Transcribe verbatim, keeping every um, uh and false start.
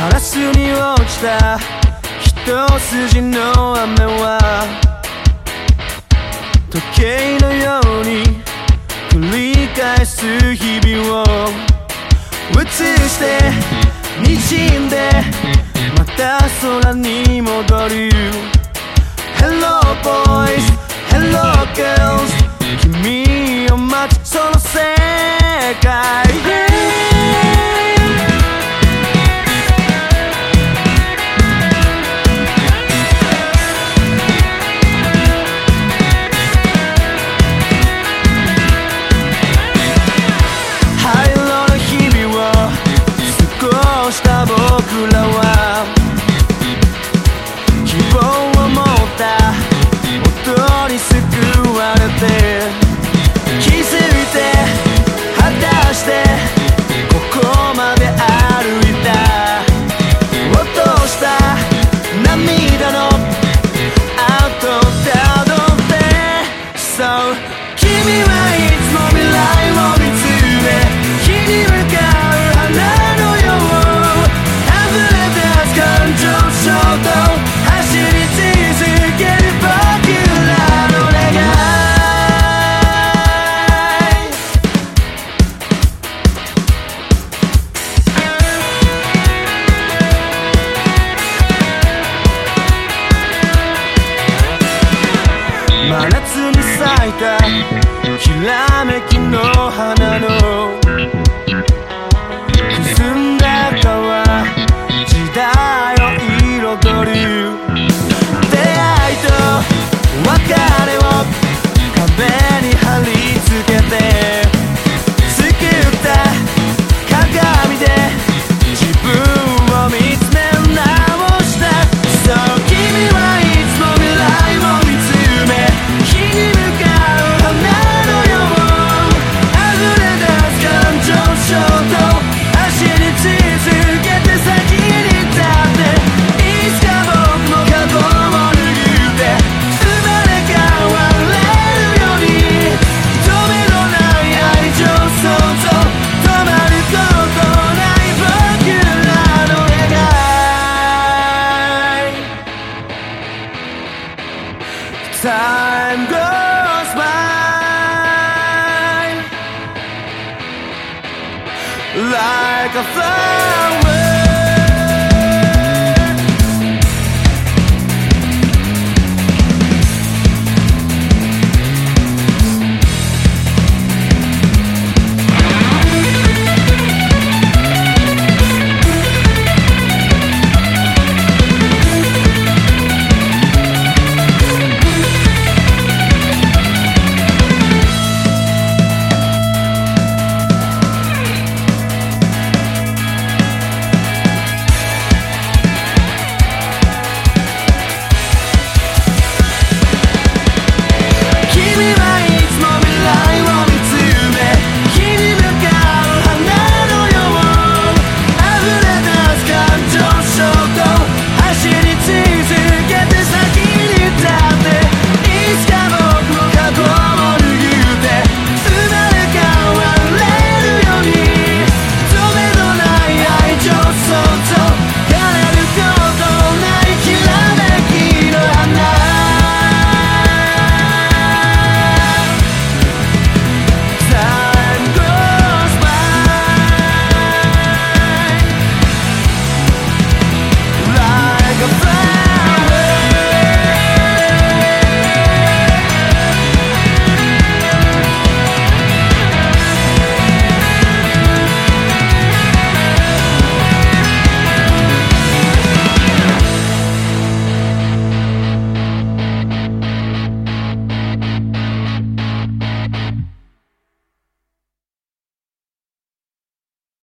ガラスに落ちた一筋の雨は時計のように繰り返す日々を映して滲んでまた空に戻る Hello boys, hello girls 君を待つその世界僕らは希望を持った音に救われて気づいて果たしてここまで歩いた落とした涙の後をたどって So 君はいつも未来を見つめ火に向かう花のよう感情衝動走り続ける僕らの願い 真夏に咲いたきらめきの花のくすんだ川時代を彩る出会いと別れを壁に貼り付けて作った鏡で自分を見つめ直した So 君はいつも未来を見つめ火に向かう花のよう溢れ出す感情衝動走り続けて先にTime goes by like a flower